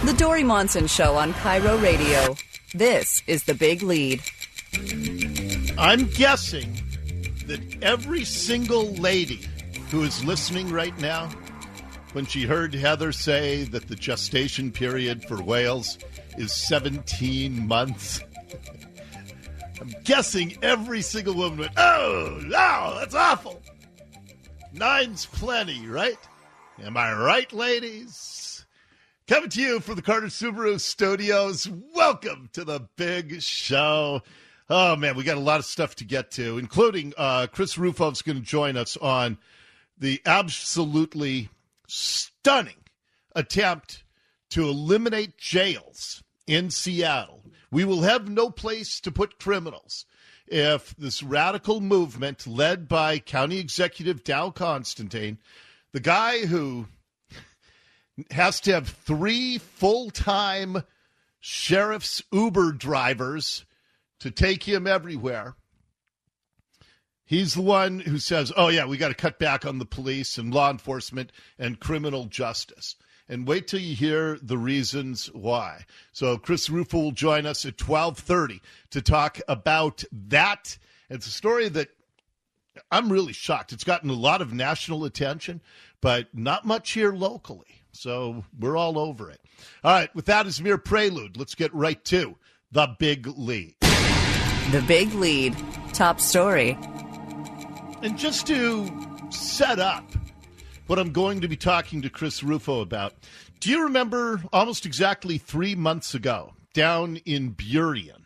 The Dory Monson Show on Cairo Radio. This is The Big Lead. I'm guessing that every single lady who is listening right now, when she heard Heather say that the gestation period for whales is 17 months, I'm guessing every single woman went, oh, no, that's awful. 9's plenty, right? Am I right, ladies? Coming to you from the Carter Subaru Studios. Welcome to the big show. Oh, man, we got a lot of stuff to get to, including Chris Rufo's going to join us on the absolutely stunning attempt to eliminate jails in Seattle. We will have no place to put criminals if this radical movement led by County Executive Dow Constantine, the guy who has to have 3 full-time sheriff's Uber drivers to take him everywhere. He's the one who says, oh, yeah, we got to cut back on the police and law enforcement and criminal justice. And wait till you hear the reasons why. So Chris Rufo will join us at 12:30 to talk about that. It's a story that I'm really shocked. It's gotten a lot of national attention, but not much here locally. So we're all over it. All right, with that as mere prelude, let's get right to The Big Lead. The Big Lead. Top story. And just to set up what I'm going to be talking to Chris Rufo about, do you remember almost exactly 3 months ago, down in Burien,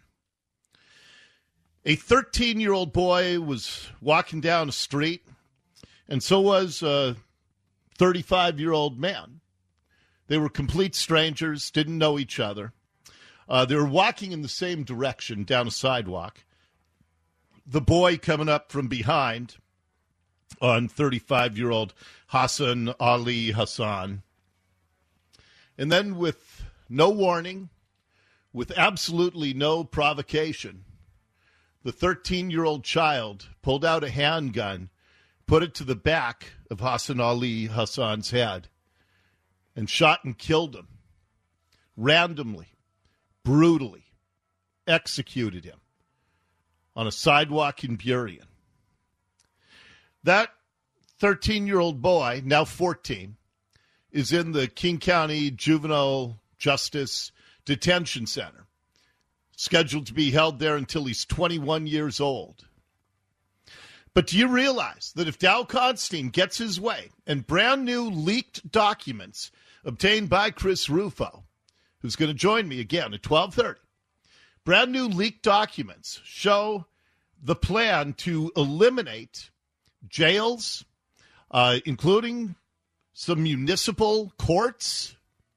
a 13-year-old boy was walking down a street, and so was a 35-year-old man. They were complete strangers, didn't know each other. They were walking in the same direction down a sidewalk. The boy coming up from behind on 35-year-old Hassan Ali Hassan. And then with no warning, with absolutely no provocation, the 13-year-old child pulled out a handgun, put it to the back of Hassan Ali Hassan's head, and shot and killed him. Randomly, brutally executed him on a sidewalk in Burien. That 13-year-old boy, now 14, is in the King County Juvenile Justice Detention Center, scheduled to be held there until he's 21 years old. But do you realize that if Dow Constantine gets his way and brand new leaked documents obtained by Chris Rufo, who's going to join me again at 12:30, brand new leaked documents show the plan to eliminate jails, including some municipal courts,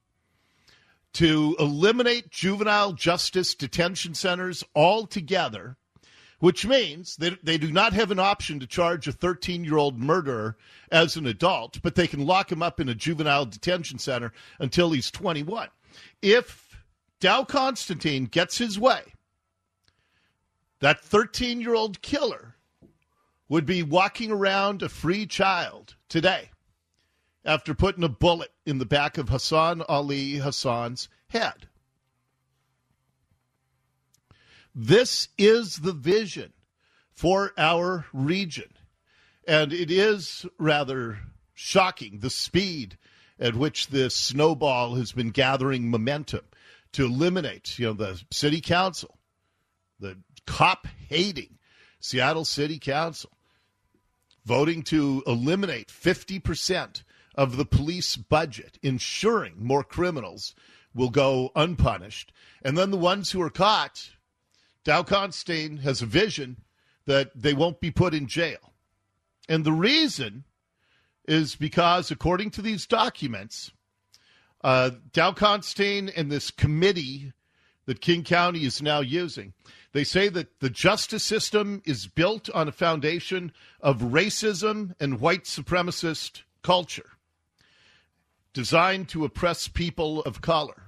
to eliminate juvenile justice detention centers altogether, which means that they do not have an option to charge a 13-year-old murderer as an adult, but they can lock him up in a juvenile detention center until he's 21. If Dow Constantine gets his way, that 13-year-old killer would be walking around a free child today after putting a bullet in the back of Hassan Ali Hassan's head. This is the vision for our region, and it is rather shocking the speed at which this snowball has been gathering momentum to eliminate, the city council, the cop-hating Seattle City Council, voting to eliminate 50% of the police budget, ensuring more criminals will go unpunished. And then the ones who are caught, Dow Constantine has a vision that they won't be put in jail. And the reason is because, according to these documents, Dow Constantine and this committee that King County is now using, they say that the justice system is built on a foundation of racism and white supremacist culture, designed to oppress people of color.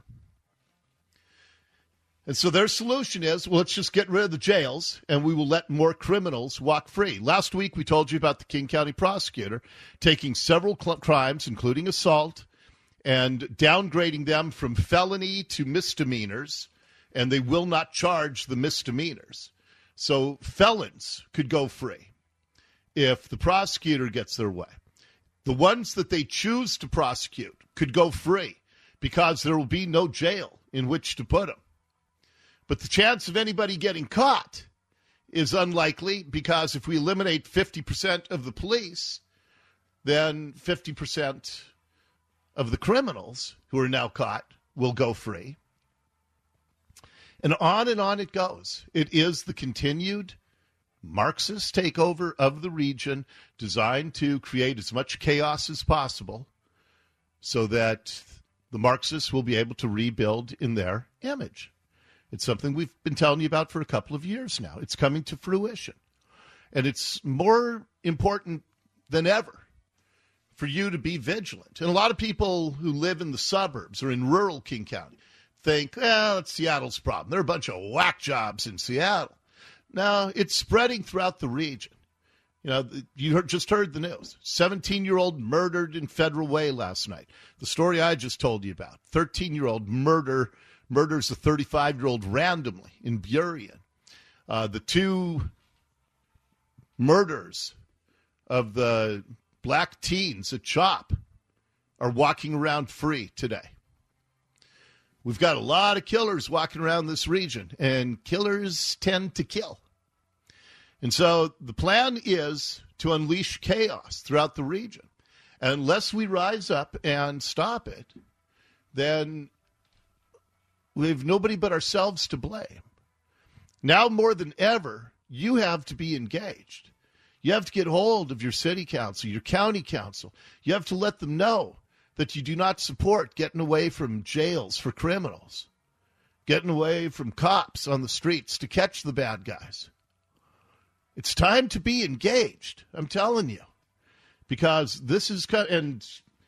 And so their solution is, well, let's just get rid of the jails and we will let more criminals walk free. Last week, we told you about the King County prosecutor taking several crimes, including assault and downgrading them from felony to misdemeanors, and they will not charge the misdemeanors. So felons could go free if the prosecutor gets their way. The ones that they choose to prosecute could go free because there will be no jail in which to put them. But the chance of anybody getting caught is unlikely because if we eliminate 50% of the police, then 50% of the criminals who are now caught will go free. And on it goes. It is the continued Marxist takeover of the region designed to create as much chaos as possible so that the Marxists will be able to rebuild in their image. It's something we've been telling you about for a couple of years now. It's coming to fruition. And it's more important than ever for you to be vigilant. And a lot of people who live in the suburbs or in rural King County think, that's Seattle's problem. There are a bunch of whack jobs in Seattle. No, it's spreading throughout the region. You know, you just heard the news. 17-year-old murdered in Federal Way last night. The story I just told you about. 13-year-old murders a 35-year-old randomly in Burien. The two murders of the black teens at CHOP are walking around free today. We've got a lot of killers walking around this region, and killers tend to kill. And so the plan is to unleash chaos throughout the region. And unless we rise up and stop it, then we have nobody but ourselves to blame. Now more than ever, you have to be engaged. You have to get hold of your city council, your county council. You have to let them know that you do not support getting away from jails for criminals, getting away from cops on the streets to catch the bad guys. It's time to be engaged, I'm telling you, because this is, and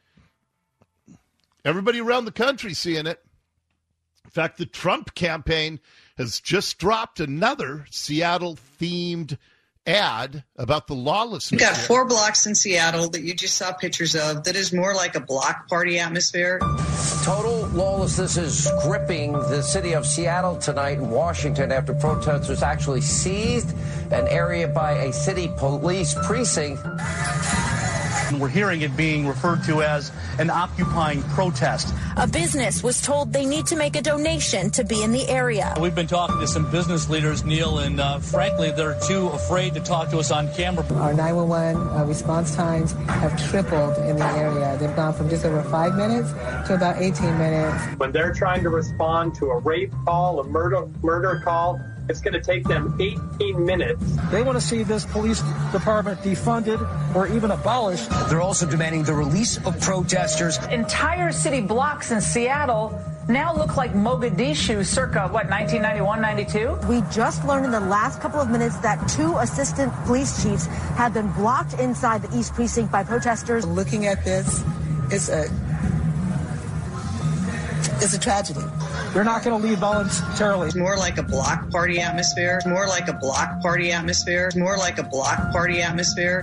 everybody around the country seeing it. In fact, the Trump campaign has just dropped another Seattle-themed ad about the lawlessness. We've got 4 blocks in Seattle that you just saw pictures of that is more like a block party atmosphere. Total lawlessness is gripping the city of Seattle tonight in Washington after protesters actually seized an area by a city police precinct. We're hearing it being referred to as an occupying protest. A business was told they need to make a donation to be in the area. We've been talking to some business leaders, Neil, and frankly, they're too afraid to talk to us on camera. Our 911 response times have tripled in the area. They've gone from just over 5 minutes to about 18 minutes. When they're trying to respond to a rape call, a murder call, it's going to take them 18 minutes. They want to see this police department defunded or even abolished. They're also demanding the release of protesters. Entire city blocks in Seattle now look like Mogadishu circa, 1991, 92? We just learned in the last couple of minutes that 2 assistant police chiefs have been blocked inside the East Precinct by protesters. Looking at this, it's a tragedy. They're not going to leave voluntarily. It's more like a block party atmosphere. It's more like a block party atmosphere. It's more like a block party atmosphere.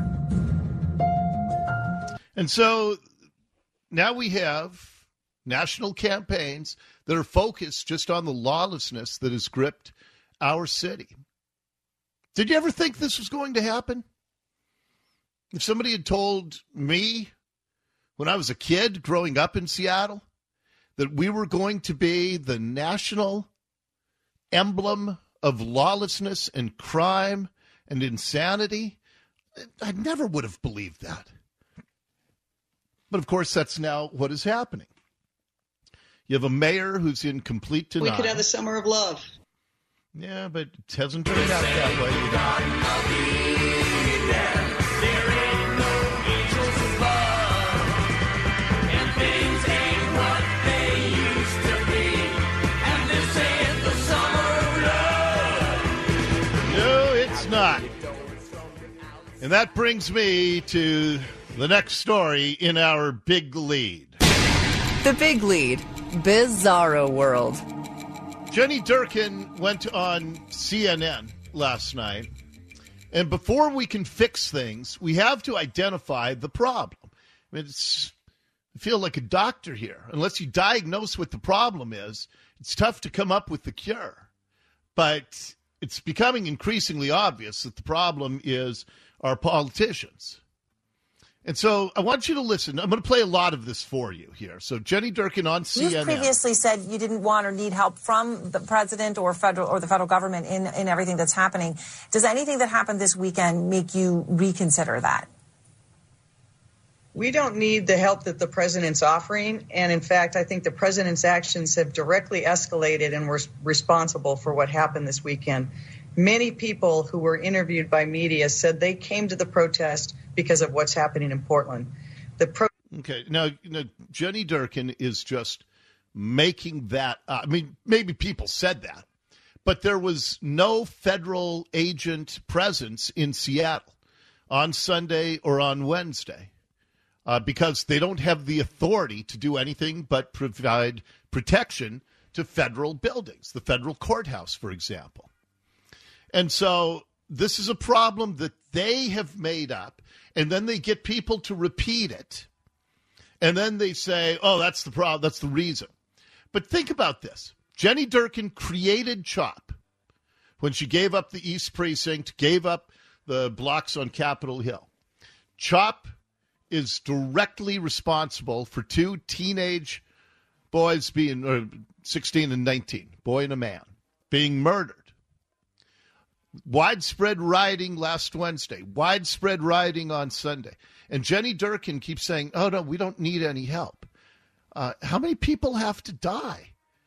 And so now we have national campaigns that are focused just on the lawlessness that has gripped our city. Did you ever think this was going to happen? If somebody had told me when I was a kid growing up in Seattle that we were going to be the national emblem of lawlessness and crime and insanity, I never would have believed that. But, of course, that's now what is happening. You have a mayor who's in complete denial. We could have a summer of love. Yeah, but it hasn't turned out that way. Not. And that brings me to the next story in our big lead. The big lead, Bizarro World. Jenny Durkin went on CNN last night, and before we can fix things, we have to identify the problem. I mean, I feel like a doctor here. Unless you diagnose what the problem is, it's tough to come up with the cure. But it's becoming increasingly obvious that the problem is our politicians. And so I want you to listen. I'm going to play a lot of this for you here. So Jenny Durkin on CNN. You've previously said you didn't want or need help from the president or the federal government in everything that's happening. Does anything that happened this weekend make you reconsider that? We don't need the help that the president's offering. And in fact, I think the president's actions have directly escalated and were responsible for what happened this weekend. Many people who were interviewed by media said they came to the protest because of what's happening in Portland. Okay. Now, Jenny Durkin is just making that up. I mean, maybe people said that, but there was no federal agent presence in Seattle on Sunday or on Wednesday. Because they don't have the authority to do anything but provide protection to federal buildings, the federal courthouse, for example. And so this is a problem that they have made up, and then they get people to repeat it. And then they say, oh, that's the problem, that's the reason. But think about this. Jenny Durkin created CHOP when she gave up the East Precinct, gave up the blocks on Capitol Hill. CHOP is directly responsible for two teenage boys being 16 and 19, boy and a man, being murdered. Widespread rioting last Wednesday, widespread rioting on Sunday. And Jenny Durkin keeps saying, oh, no, we don't need any help. How many people have to die?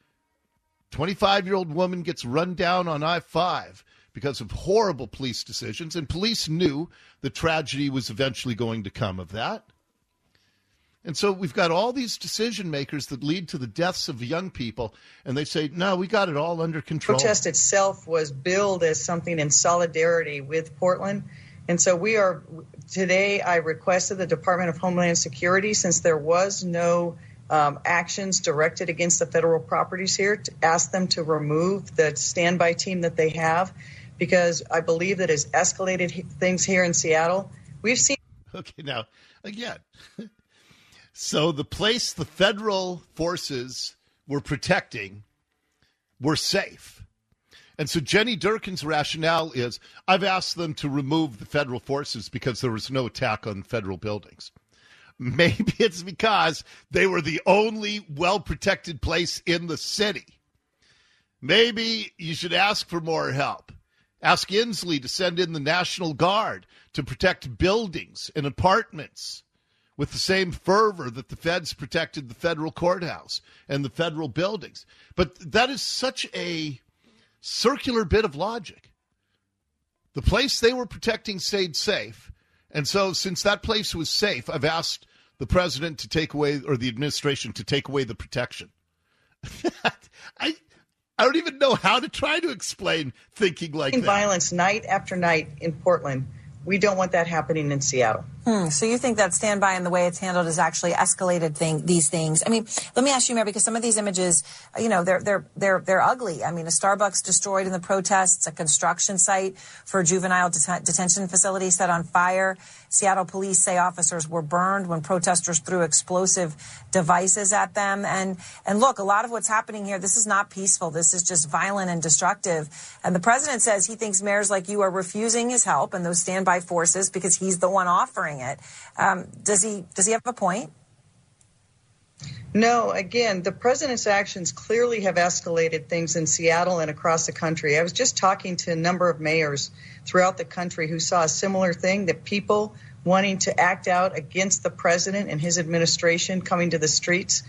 25-year-old woman gets run down on I-5 because of horrible police decisions, and police knew the tragedy was eventually going to come of that. And so we've got all these decision makers that lead to the deaths of young people, and they say, no, we got it all under control. The protest itself was billed as something in solidarity with Portland. And so today I requested the Department of Homeland Security, since there was no actions directed against the federal properties here, to ask them to remove the standby team that they have, because I believe that has escalated things here in Seattle. We've seen. Okay, now, again, so the place the federal forces were protecting were safe. And so Jenny Durkin's rationale is, I've asked them to remove the federal forces because there was no attack on federal buildings. Maybe it's because they were the only well-protected place in the city. Maybe you should ask for more help. Ask Inslee to send in the National Guard to protect buildings and apartments with the same fervor that the feds protected the federal courthouse and the federal buildings. But that is such a circular bit of logic. The place they were protecting stayed safe. And so since that place was safe, I've asked the president to take away, or the administration to take away the protection. I don't even know how to try to explain thinking like that. Violence night after night in Portland. We don't want that happening in Seattle. So you think that standby and the way it's handled has actually escalated these things? I mean, let me ask you, Mayor, because some of these images, they're ugly. I mean, a Starbucks destroyed in the protests, a construction site for a juvenile detention facility set on fire. Seattle police say officers were burned when protesters threw explosive devices at them. And look, a lot of what's happening here, this is not peaceful. This is just violent and destructive. And the president says he thinks mayors like you are refusing his help and those standby forces because he's the one offering it. Does he have a point? No, again, the president's actions clearly have escalated things in Seattle and across the country. I was just talking to a number of mayors throughout the country who saw a similar thing, that people wanting to act out against the president and his administration coming to the streets.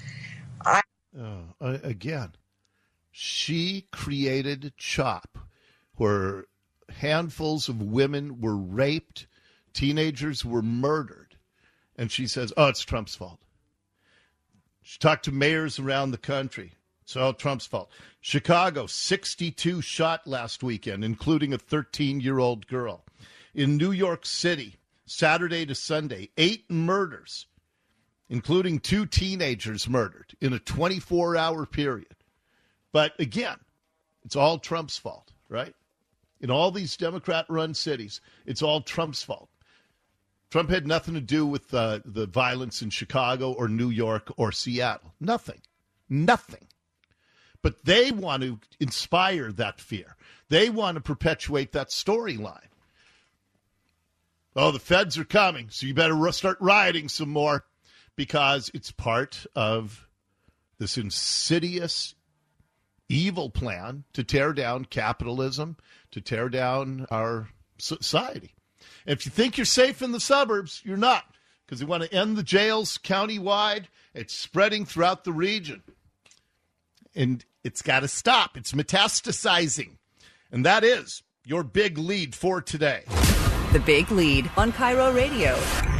Again, she created CHOP, where handfuls of women were raped, teenagers were murdered, and she says, oh, it's Trump's fault. She talked to mayors around the country. It's all Trump's fault. Chicago, 62 shot last weekend, including a 13-year-old girl. In New York City, Saturday to Sunday, 8 murders, including 2 teenagers murdered in a 24-hour period. But again, it's all Trump's fault, right? In all these Democrat-run cities, it's all Trump's fault. Trump had nothing to do with the violence in Chicago or New York or Seattle. Nothing. But they want to inspire that fear. They want to perpetuate that storyline. Oh, the feds are coming, so you better start rioting some more, because it's part of this insidious, evil plan to tear down capitalism, to tear down our society. And if you think you're safe in the suburbs, you're not, because they want to end the jails countywide. It's spreading throughout the region. And it's got to stop. It's metastasizing. And that is your big lead for today. The Big Lead on Cairo Radio.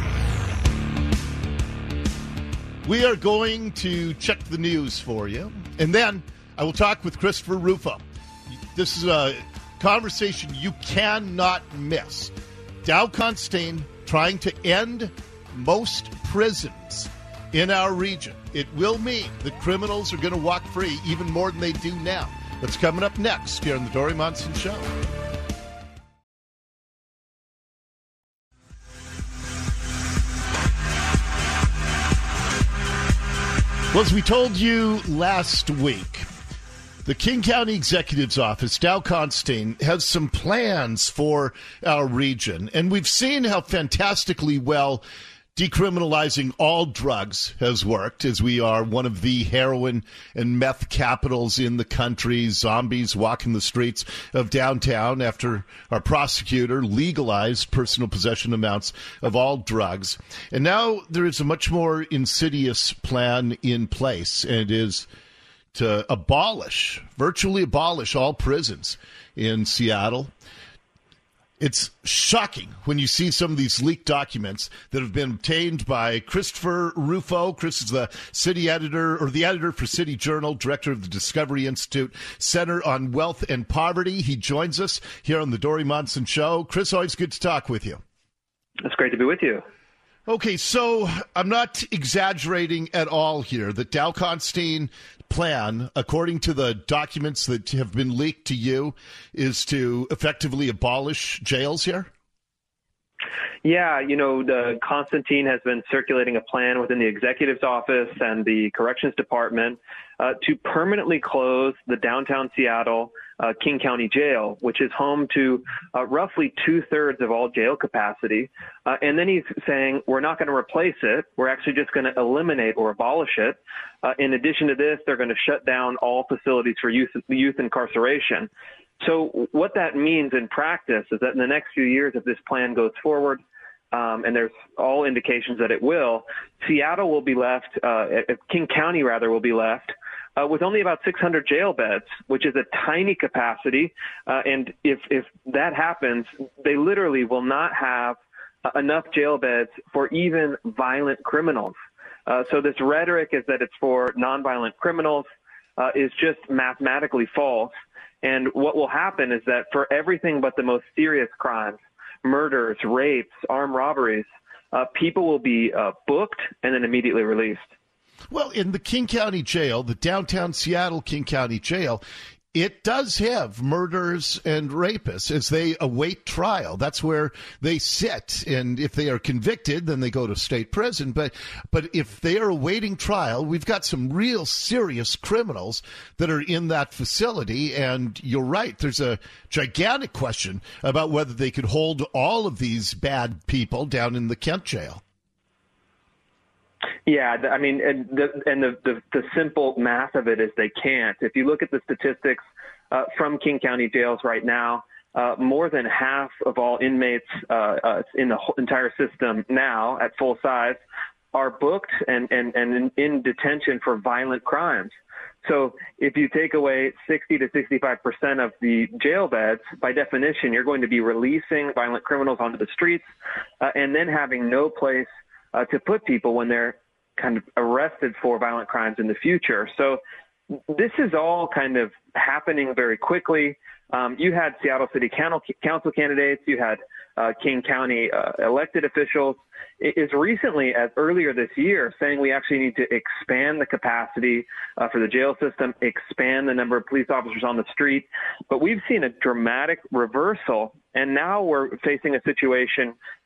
We are going to check the news for you, and then I will talk with Christopher Rufo. This is a conversation you cannot miss. Dow Constein trying to end most prisons in our region. It will mean that criminals are going to walk free even more than they do now. That's coming up next here on the Dori Monson Show. Well, as we told you last week, the King County Executive's Office, Dow Constein, has some plans for our region. And we've seen how fantastically well decriminalizing all drugs has worked, as we are one of the heroin and meth capitals in the country. Zombies walking the streets of downtown after our prosecutor legalized personal possession amounts of all drugs. And now there is a much more insidious plan in place, and it is to virtually abolish all prisons in Seattle. It's shocking when you see some of these leaked documents that have been obtained by Christopher Rufo. Chris is the city editor, or the editor for City Journal, director of the Discovery Institute Center on Wealth and Poverty. He joins us here on the Dori Monson Show. Chris, always good to talk with you. It's great to be with you. Okay, so I'm not exaggerating at all here. The Dow Constein plan, according to the documents that have been leaked to you, is to effectively abolish jails here? Yeah, the Constantine has been circulating a plan within the executive's office and the corrections department to permanently close the downtown Seattle King County Jail, which is home to roughly 2/3 of all jail capacity. And then he's saying, we're not going to replace it. We're actually just going to eliminate or abolish it. In addition to this, they're going to shut down all facilities for youth incarceration. So what that means in practice is that in the next few years, if this plan goes forward, and there's all indications that it will, Seattle will be left, King County rather, will be left with only about 600 jail beds, which is a tiny capacity. And if that happens, they literally will not have enough jail beds for even violent criminals. So this rhetoric is that it's for nonviolent criminals is just mathematically false. And what will happen is that for everything but the most serious crimes, murders, rapes, armed robberies, people will be booked and then immediately released. Well, in the King County Jail, the downtown Seattle King County Jail, it does have murderers and rapists as they await trial. That's where they sit. And if they are convicted, then they go to state prison. But if they are awaiting trial, we've got some real serious criminals that are in that facility. And you're right, there's a gigantic question about whether they could hold all of these bad people down in the Kent jail. Yeah, I mean, the simple math of it is they can't. If you look at the statistics from King County jails right now, more than half of all inmates in the entire system now at full size are booked and in detention for violent crimes. So if you take away 60 to 65% of the jail beds, by definition, you're going to be releasing violent criminals onto the streets and then having no place to put people when they're kind of arrested for violent crimes in the future. So this is all kind of happening very quickly. You had Seattle City Council candidates, you had King County elected officials as recently as earlier this year saying we actually need to expand the capacity for the jail system, expand the number of police officers on the street. But we've seen a dramatic reversal, and now we're facing a situation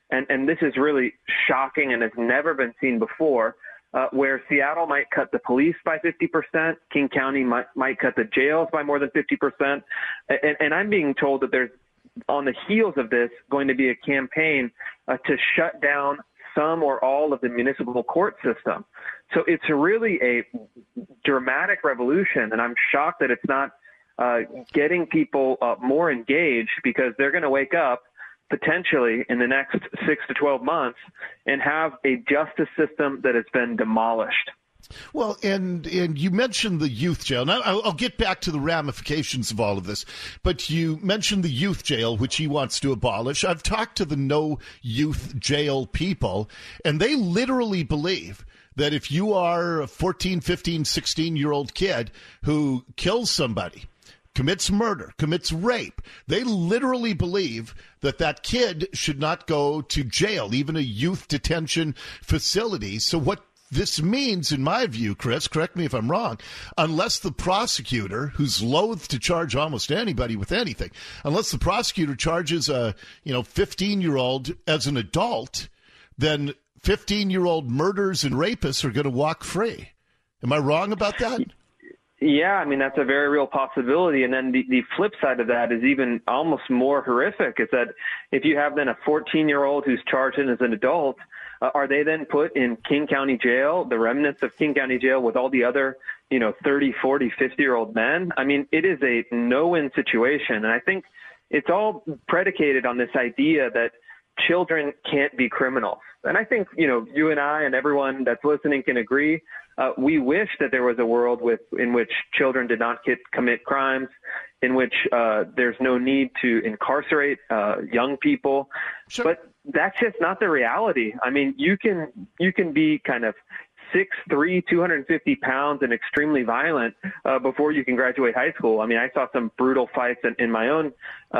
and this is really shocking and has never been seen before, where Seattle might cut the police by 50%, King County might cut the jails by more than 50%. And I'm being told that there's, on the heels of this, going to be a campaign to shut down some or all of the municipal court system. So it's really a dramatic revolution, and I'm shocked that it's not getting people more engaged, because they're going to wake up potentially in the next 6 to 12 months and have a justice system that has been demolished. Well, and you mentioned the youth jail. Now, I'll get back to the ramifications of all of this, but you mentioned the youth jail, which he wants to abolish. I've talked to the no youth jail people, and they literally believe that if you are a 14, 15, 16-year-old kid who kills somebody, commits murder, commits rape, they literally believe that that kid should not go to jail, even a youth detention facility. So what this means, in my view, Chris, correct me if I'm wrong, unless the prosecutor, who's loath to charge almost anybody with anything, unless the prosecutor charges a 15-year-old as an adult, then 15-year-old murderers and rapists are going to walk free. Am I wrong about that? Yeah, I mean, that's a very real possibility. And then the flip side of that is even almost more horrific, is that if you have then a 14-year-old who's charged in as an adult, are they then put in King County Jail, the remnants of King County Jail, with all the other, 30, 40, 50-year-old men? I mean, it is a no-win situation. And I think it's all predicated on this idea that children can't be criminals. And I think, you and I and everyone that's listening can agree. We wish that there was a world in which children did not commit crimes, in which there's no need to incarcerate young people. Sure. But that's just not the reality. I mean, you can be kind of 6'3", 250 pounds and extremely violent before you can graduate high school. I mean, I saw some brutal fights in my own,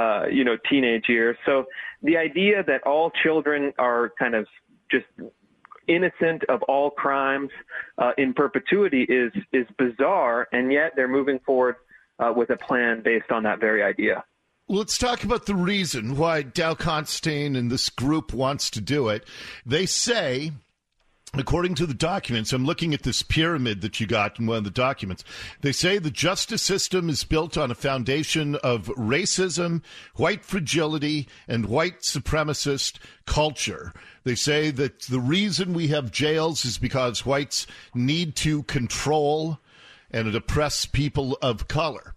teenage years. So the idea that all children are kind of just innocent of all crimes in perpetuity is bizarre, and yet they're moving forward with a plan based on that very idea. Let's talk about the reason why Dow Constantine and this group wants to do it. They say, according to the documents, I'm looking at this pyramid that you got in one of the documents. They say the justice system is built on a foundation of racism, white fragility, and white supremacist culture. They say that the reason we have jails is because whites need to control and oppress people of color.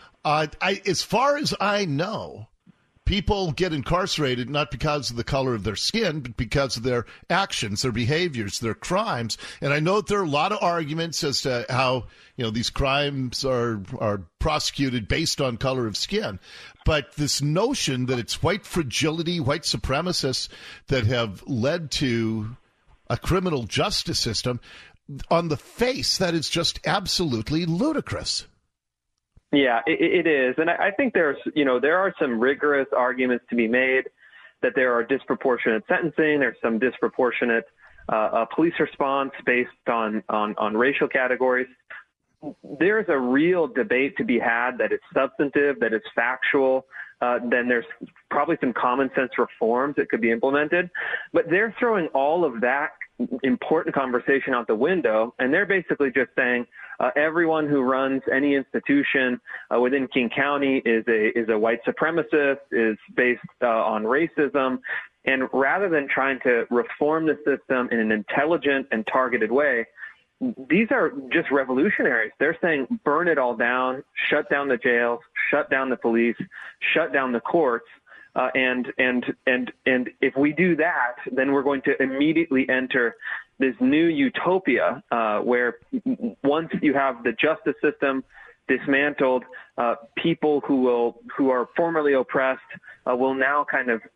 As far as I know, people get incarcerated not because of the color of their skin, but because of their actions, their behaviors, their crimes. And I know that there are a lot of arguments as to how, these crimes are prosecuted based on color of skin. But this notion that it's white fragility, white supremacists that have led to a criminal justice system, on the face, that is just absolutely ludicrous. Yeah, it is. And I think there are some rigorous arguments to be made that there are disproportionate sentencing. There's some disproportionate police response based on racial categories. There's a real debate to be had that is substantive, that is factual. Then there's probably some common sense reforms that could be implemented. But they're throwing all of that important conversation out the window, and they're basically just saying everyone who runs any institution within King County is a white supremacist, is based on racism. And rather than trying to reform the system in an intelligent and targeted way, these are just revolutionaries. They're saying burn it all down, shut down the jails, shut down the police, shut down the courts. And if we do that, then we're going to immediately enter this new utopia where once you have the justice system dismantled, people who are formerly oppressed will now kind of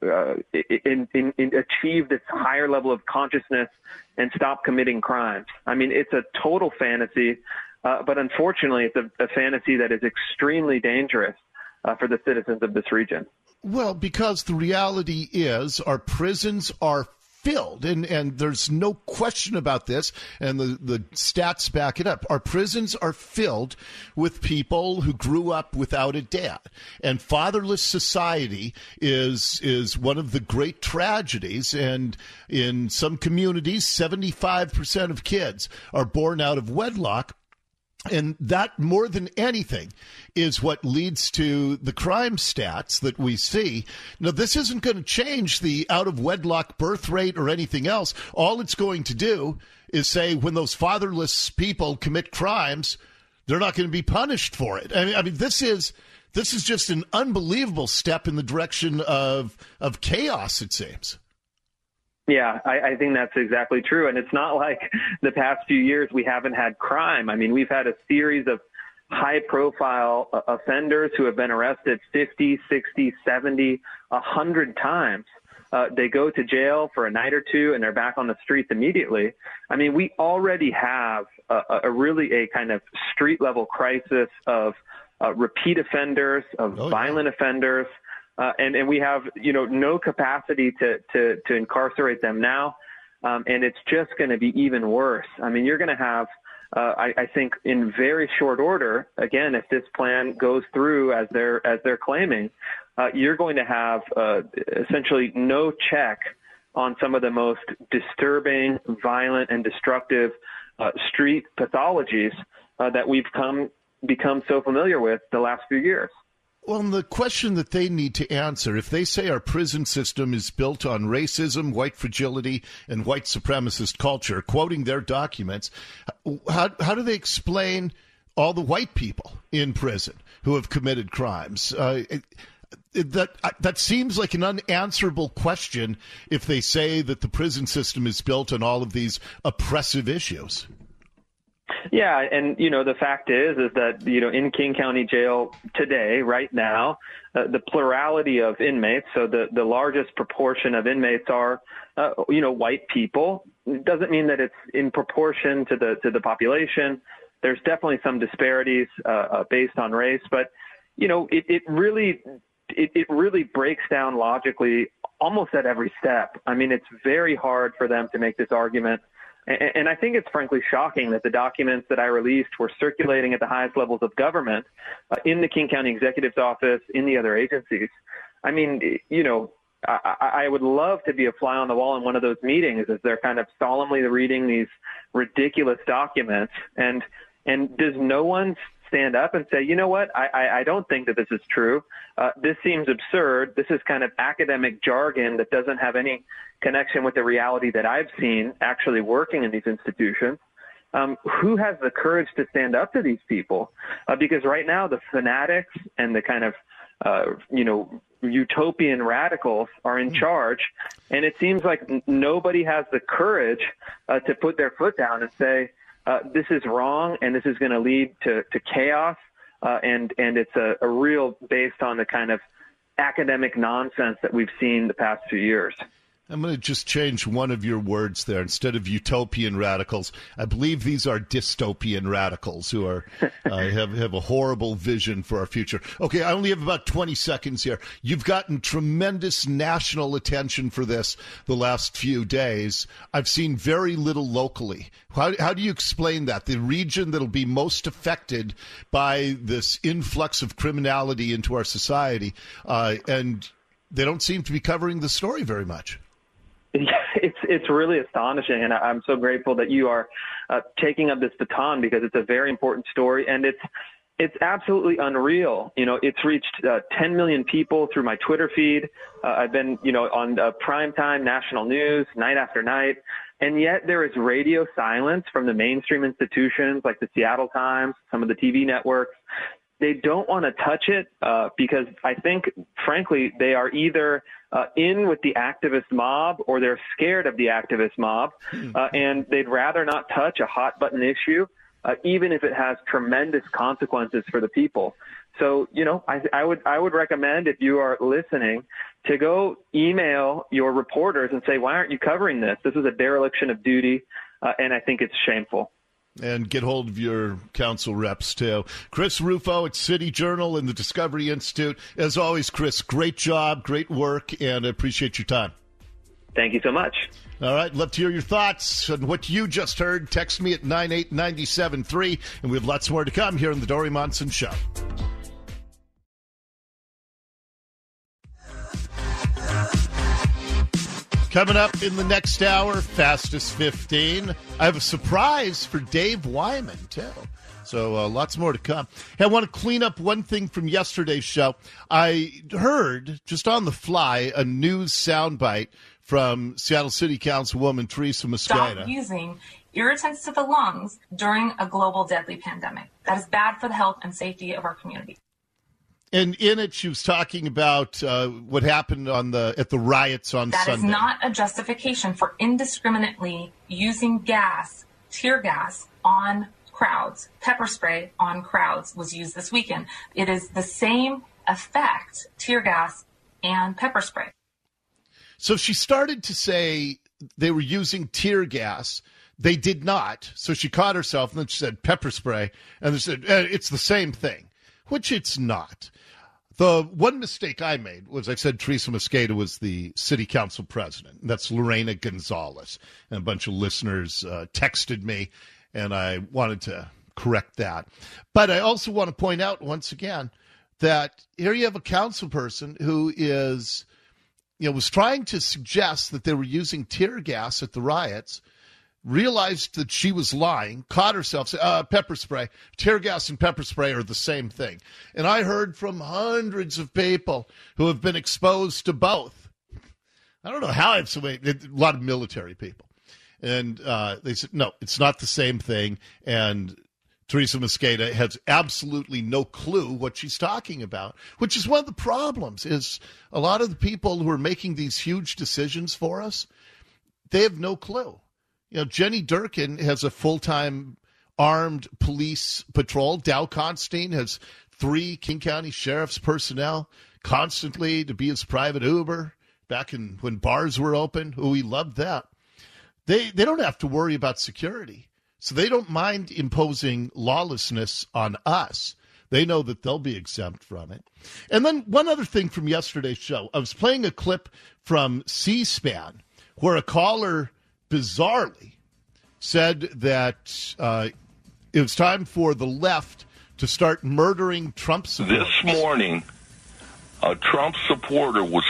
achieve this higher level of consciousness and stop committing crimes. I mean, it's a total fantasy, but unfortunately, it's a fantasy that is extremely dangerous for the citizens of this region. Well, because the reality is our prisons are filled, and there's no question about this, and the stats back it up. Our prisons are filled with people who grew up without a dad, and fatherless society is one of the great tragedies. And in some communities, 75% of kids are born out of wedlock. And that, more than anything, is what leads to the crime stats that we see. Now, this isn't going to change the out-of-wedlock birth rate or anything else. All it's going to do is say when those fatherless people commit crimes, they're not going to be punished for it. I mean, this is just an unbelievable step in the direction of chaos, it seems. Yeah, I think that's exactly true. And it's not like the past few years we haven't had crime. I mean, we've had a series of high-profile offenders who have been arrested 50, 60, 70, 100 times. They go to jail for a night or two, and they're back on the streets immediately. I mean, we already have a kind of street-level crisis of repeat offenders, of violent offenders. And we have, no capacity to incarcerate them now. And it's just going to be even worse. I mean, you're going to have, I think, in very short order, again, if this plan goes through as they're claiming, you're going to have essentially no check on some of the most disturbing, violent, and destructive street pathologies that we've become so familiar with the last few years. Well, and the question that they need to answer, if they say our prison system is built on racism, white fragility, and white supremacist culture, quoting their documents, how do they explain all the white people in prison who have committed crimes? That seems like an unanswerable question if they say that the prison system is built on all of these oppressive issues. Yeah, and, the fact is that, in King County Jail today, right now, the plurality of inmates, so the largest proportion of inmates are, white people. It doesn't mean that it's in proportion to the population. There's definitely some disparities based on race, but, it really breaks down logically almost at every step. I mean, it's very hard for them to make this argument. And I think it's frankly shocking that the documents that I released were circulating at the highest levels of government, in the King County Executive's office, in the other agencies. I mean, I would love to be a fly on the wall in one of those meetings as they're kind of solemnly reading these ridiculous documents. And does no one stand up and say, you know what, I don't think that this is true. This seems absurd. This is kind of academic jargon that doesn't have any connection with the reality that I've seen actually working in these institutions. Who has the courage to stand up to these people? Because right now the fanatics and the kind of, utopian radicals are in charge. And it seems like nobody has the courage to put their foot down and say, this is wrong and this is going to lead to chaos. And it's a real based on the kind of academic nonsense that we've seen the past few years. I'm going to just change one of your words there. Instead of utopian radicals, I believe these are dystopian radicals who are have a horrible vision for our future. Okay, I only have about 20 seconds here. You've gotten tremendous national attention for this the last few days. I've seen very little locally. How do you explain that? The region that'll be most affected by this influx of criminality into our society, and they don't seem to be covering the story very much. It's really astonishing, and I'm so grateful that you are taking up this baton because it's a very important story, and it's absolutely unreal. It's reached 10 million people through my Twitter feed. I've been, on primetime national news night after night, and yet there is radio silence from the mainstream institutions like the Seattle Times, some of the TV networks. They don't want to touch it because I think, frankly, they are either in with the activist mob or they're scared of the activist mob, and they'd rather not touch a hot button issue, even if it has tremendous consequences for the people. So, I would recommend, if you are listening, to go email your reporters and say, why aren't you covering this? This is a dereliction of duty, and I think it's shameful. And get hold of your council reps, too. Chris Rufo at City Journal and the Discovery Institute. As always, Chris, great job, great work, and I appreciate your time. Thank you so much. All right, love to hear your thoughts on what you just heard. Text me at 98973, and we have lots more to come here on the Dori Monson Show. Coming up in the next hour, Fastest 15, I have a surprise for Dave Wyman, too. So lots more to come. Hey, I want to clean up one thing from yesterday's show. I heard, just on the fly, a news soundbite from Seattle City Councilwoman Teresa Mosqueda. Stop using irritants to the lungs during a global deadly pandemic. That is bad for the health and safety of our community. And in it, she was talking about what happened at the riots on Sunday. That is not a justification for indiscriminately using gas, tear gas, on crowds. Pepper spray on crowds was used this weekend. It is the same effect, tear gas and pepper spray. So she started to say they were using tear gas. They did not. So she caught herself, and then she said pepper spray. And they said, it's the same thing, which it's not. The one mistake I made was I said Teresa Mosqueda was the city council president. That's Lorena Gonzalez. And a bunch of listeners texted me, and I wanted to correct that. But I also want to point out once again that here you have a council person who is, was trying to suggest that they were using tear gas at the riots, realized that she was lying, caught herself, said, pepper spray, tear gas and pepper spray are the same thing. And I heard from hundreds of people who have been exposed to both. I don't know how I've a lot of military people. And they said, no, it's not the same thing. And Teresa Mosqueda has absolutely no clue what she's talking about, which is one of the problems, is a lot of the people who are making these huge decisions for us, they have no clue. Jenny Durkin has a full-time armed police patrol. Dow Constantine has 3 King County Sheriff's personnel constantly to be his private Uber back when bars were open. Oh, we loved that. They don't have to worry about security, so they don't mind imposing lawlessness on us. They know that they'll be exempt from it. And then one other thing from yesterday's show. I was playing a clip from C-SPAN where a caller bizarrely said that it was time for the left to start murdering Trump supporters. This morning, a Trump supporter was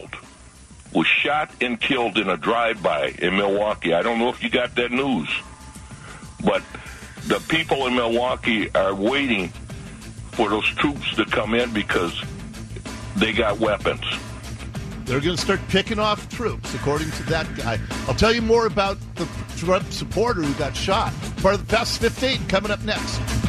shot and killed in a drive-by in Milwaukee. I don't know if you got that news, but the people in Milwaukee are waiting for those troops to come in because they got weapons. They're going to start picking off troops, according to that guy. I'll tell you more about the Trump supporter who got shot. Part of the Fast 15 coming up next.